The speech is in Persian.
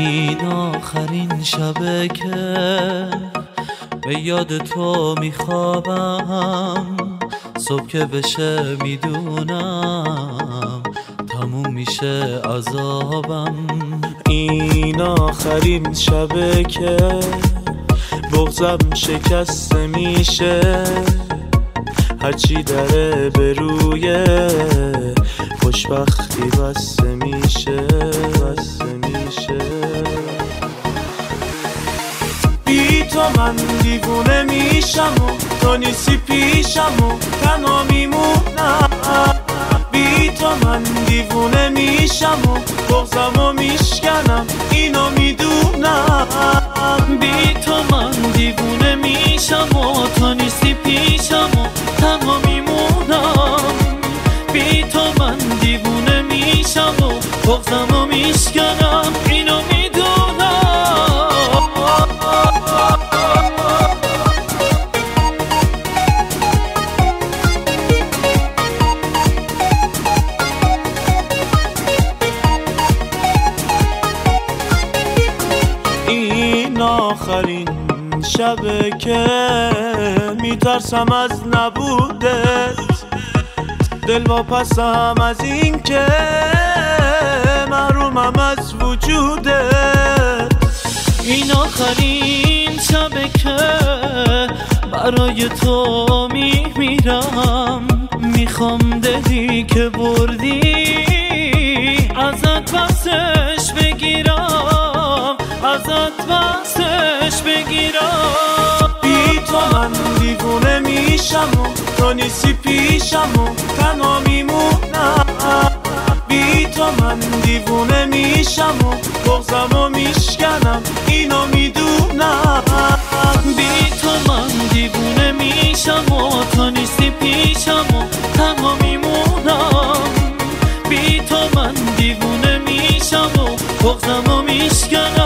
این آخرین شبه که به یاد تو میخوابم، صبح که بشه میدونم تموم میشه عذابم. این آخرین شبه که بغضم شکسته میشه، هرچی دره به روی خوشبختی بسته میشه. بی تو من دیوونه میشم و تو نیستی پیشم و تنها میمونم. بی تو من دیوونه میشم و بغضمو میشکنم، اینو میدونم. بی تو من دیوونه میشم و تو نیستی پیشم و تنها میمونم. بی تو من دیوونه میشم و بغضمو میشکنم، اینو میدونم. این آخرین شبه که میترسم از نبودت، دل واپسم از این که محرومم از وجودت. این آخرین شبه که برای تو میمیرم، میخوام دلی که بردی ازت پسش بگیرم، ازت پسش بگیرم. بی تو من دیوونه میشم و تو نیستی پیشم و تنها میمونم. بی تو من دیوونه میشم و بغضمو میشکنم، اینو میدونم. بی تو من دیوونه میشم و تو نیستی پیشم و تنها میمونم. بی تو من دیوونه میشم و بغضمو میشکنم.